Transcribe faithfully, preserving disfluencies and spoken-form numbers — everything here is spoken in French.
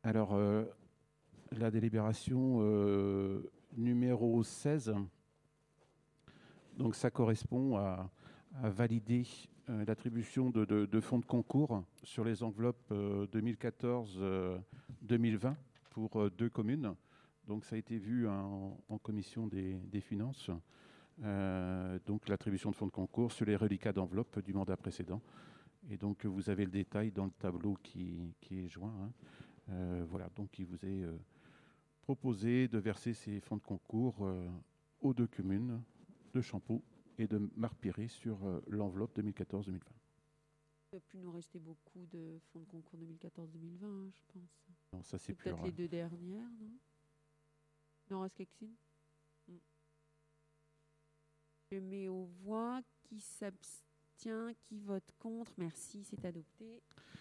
Alors, euh, la délibération euh, numéro seize, donc ça correspond à, à valider euh, l'attribution de, de- de fonds de concours sur les enveloppes euh, deux mille quatorze euh, deux mille vingt pour euh, deux communes. Donc ça a été vu en, en commission des, des finances. Euh, donc l'attribution de fonds de concours sur les reliquats d'enveloppe du mandat précédent. Et donc vous avez le détail dans le tableau qui, qui est joint, hein. Euh, voilà, donc il vous est euh, proposé de verser ces fonds de concours euh, aux deux communes de Champeaux et de Marpiré sur euh, l'enveloppe deux mille quatorze deux mille vingt. Il ne doit plus nous rester beaucoup de fonds de concours deux mille quatorze deux mille vingt, hein, je pense. Non, ça c'est C'est plus peut-être les rare. deux dernières, non? Il en reste quelques-unes. Mm. Je mets aux voix qui s'abstient, qui vote contre. Merci, c'est adopté.